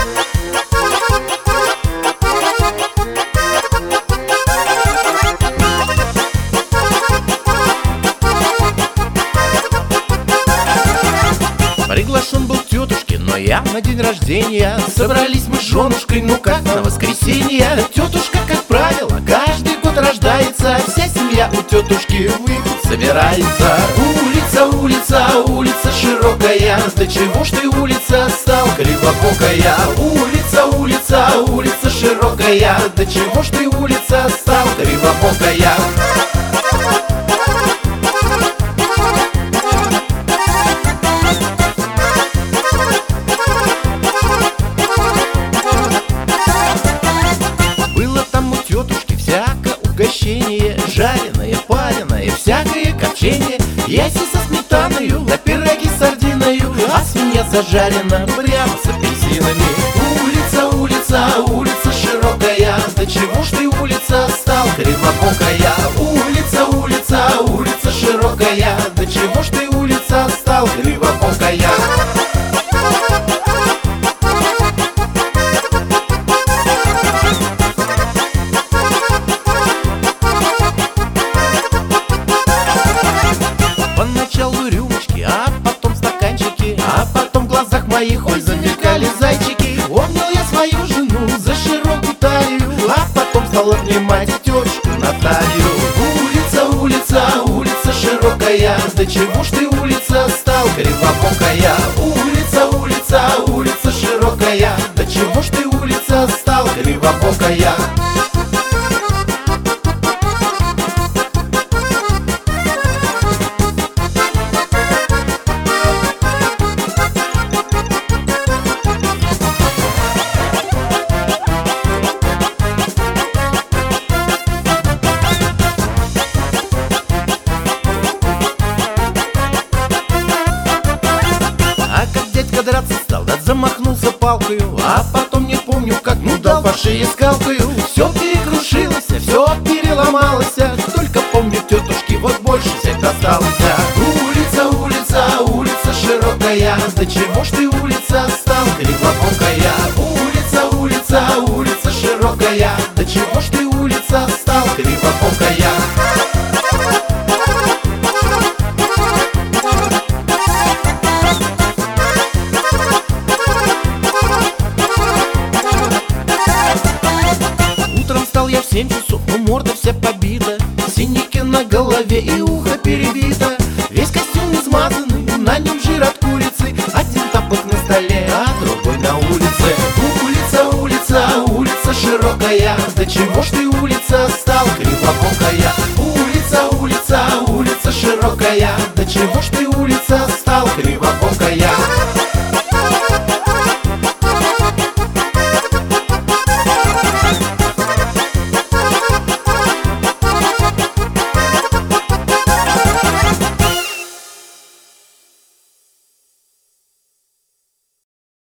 Приглашен был к тетушке, но я на день рождения. Собрались мы с женушкой, ну как на воскресенье. Тетушка, как правило, каждый год рождается. Вся семья у тетушки выпить собирается. Улица, улица, улица широкая, да чего ж ты, улица, стал кривобокая? Улица, улица, улица широкая, да чего ж ты, улица, стал кривобокая? Угощение жареное, пареное, всякое копчение. Яйца со сметаною, на пироги с сардиною, а свинья зажарена прямо с апельсинами. Улица, улица, улица широкая, да чего ж ты, улица, стал кривобокая? Улица, улица, улица широкая, да чего ж ты, улица, стал кривобокая? Поначалу рюмочки, а потом стаканчики, а потом в глазах моих, ой, замелькали зайчики. Обнял я свою жену за широкую талию, а потом стал обнимать тетушку Наталью. Улица, улица, улица широкая, да чего ж ты, улица, стал кривобокая? Улица, улица, улица широкая, да чего ж ты, улица, стал кривобокая? Драться стал, да замахнулся палкою, а потом не помню как, ну дал по шее скалкою. Все перекрушилось, все переломалось, только помню тетушки вот больше всех досталось. Улица, улица, улица широкая, да чего ж ты, улица, стал кривобокая? Улица, улица, улица широкая, да чего ж ты, улица, стал кривобокая? Я в 7 часов, но морда вся побита, синяки на голове и ухо перебито. Весь костюм измазанный, на нем жир от курицы. Один тапок на столе, а другой на улице. Улица, улица, улица широкая, да чего ж ты, улица, стал кривобокая? Улица, улица, улица широкая, да чего ж ты,